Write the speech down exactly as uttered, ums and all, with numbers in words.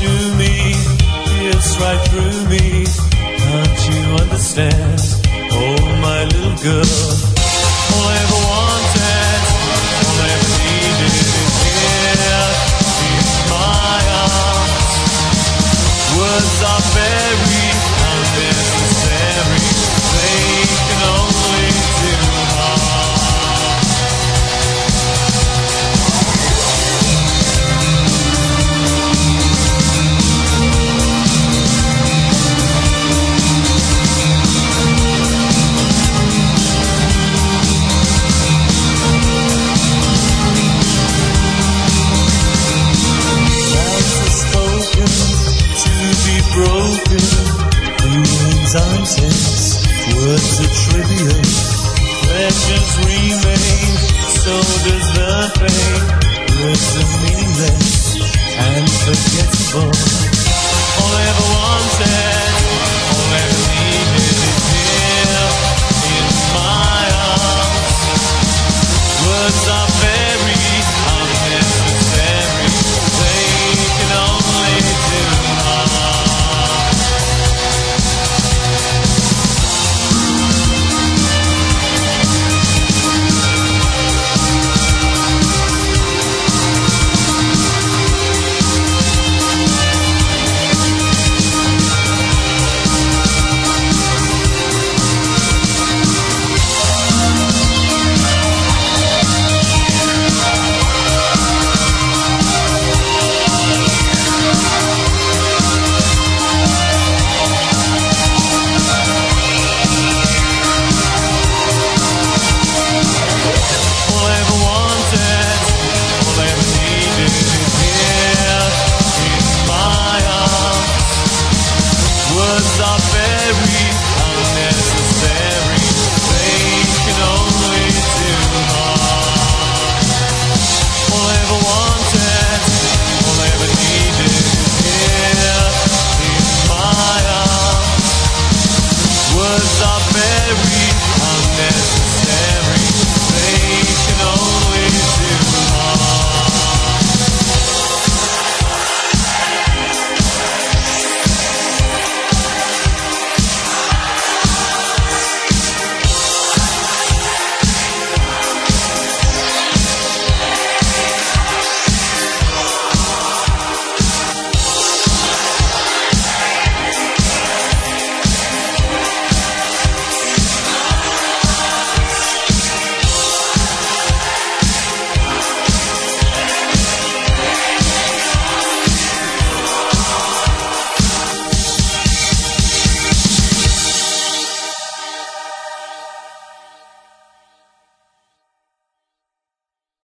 to me, pierce right through me. Can't you understand? Oh, my little girl, all I ever wanted, all I ever needed is here in my arms. Words are very unnecessary, they can only do harm. Broken, feelings are intense, words are trivial, pleasures remain, so does the pain. Words are meaningless and forgettable, all I ever wanted.